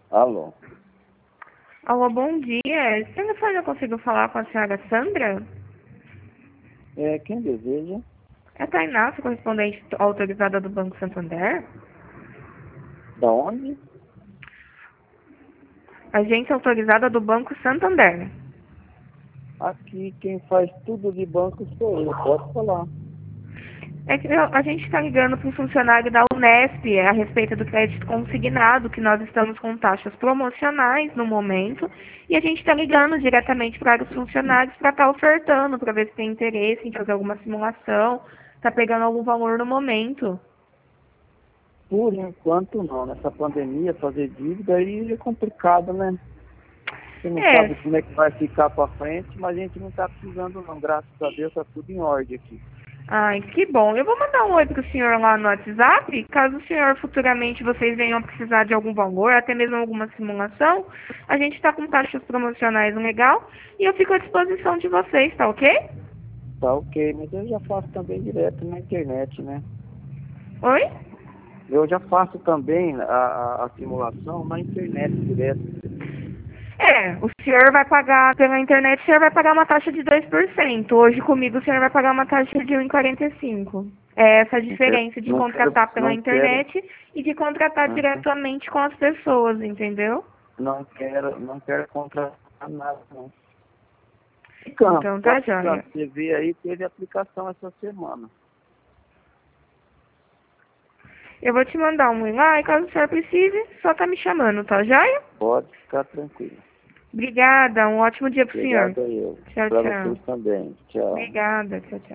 Alô. Alô, bom dia. Esse telefone eu consigo falar com a senhora Sandra? Quem deseja? É a Tainá, sua correspondente autorizada do Banco Santander? Da onde? Agente autorizada do Banco Santander. Aqui quem faz tudo de banco sou eu, pode falar. É que a gente está ligando para um funcionário da Unesp a respeito do crédito consignado, que nós estamos com taxas promocionais no momento, e a gente está ligando diretamente para os funcionários para estar ofertando, para ver se tem interesse em fazer alguma simulação, está pegando algum valor no momento. Por enquanto não, nessa pandemia fazer dívida aí é complicado, né? Você não É, sabe como é que vai ficar para frente, mas a gente não está precisando não, graças a Deus está tudo em ordem aqui. ai, que bom. Eu vou mandar um oi pro senhor lá no WhatsApp, caso o senhor futuramente vocês venham precisar de algum valor, até mesmo alguma simulação. A gente está com taxas promocionais legal e eu fico à disposição de vocês, tá ok? Tá ok, mas eu já faço também direto na internet, né? Oi? Eu já faço também a simulação na internet direto. É, o senhor vai pagar pela internet, o senhor vai pagar uma taxa de 2%. Hoje comigo o senhor vai pagar uma taxa de 1,45. É essa a Não quero, diferença de não quero, contratar pela não quero, internet e de contratar uhum. diretamente com as pessoas, entendeu? não quero contratar nada, não. Ficando, Então tá pode ficando. joia. Você vê aí, teve aplicação essa semana. Eu vou te mandar um lá e caso o senhor precise, só tá me chamando, tá joia? Pode ficar tranquilo. Obrigada, um ótimo dia pro senhor. Obrigado a eu. Tchau, Para tchau. vocês também. Tchau. Obrigada, tchau, tchau.